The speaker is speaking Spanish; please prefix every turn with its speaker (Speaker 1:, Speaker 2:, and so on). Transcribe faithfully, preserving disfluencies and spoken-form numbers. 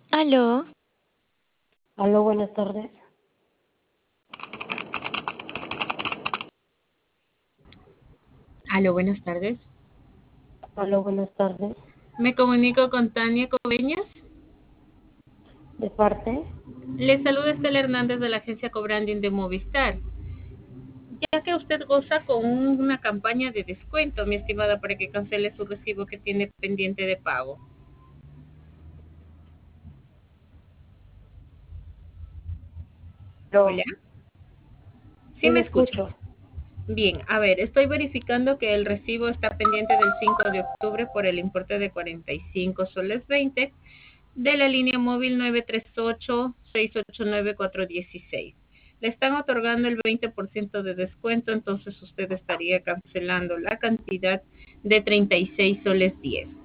Speaker 1: Aló,
Speaker 2: Aló, buenas tardes.
Speaker 3: Aló, buenas tardes.
Speaker 2: Aló, buenas tardes.
Speaker 3: Me comunico con Tania Coveñas.
Speaker 2: ¿De parte?
Speaker 3: Le saluda Estela Hernández de la agencia Cobranding de Movistar. Ya que usted goza con una campaña de descuento, mi estimada, para que cancele su recibo que tiene pendiente de pago. Hola,
Speaker 2: No,
Speaker 3: ¿sí
Speaker 2: sí
Speaker 3: me
Speaker 2: le
Speaker 3: escucha?
Speaker 2: escucho.
Speaker 3: Bien, a ver, estoy verificando que el recibo está pendiente del cinco de octubre por el importe de cuarenta y cinco soles veinte de la línea móvil nueve tres ocho, seis ocho nueve, cuatro uno seis. Le están otorgando el veinte por ciento de descuento, entonces usted estaría cancelando la cantidad de treinta y seis soles diez.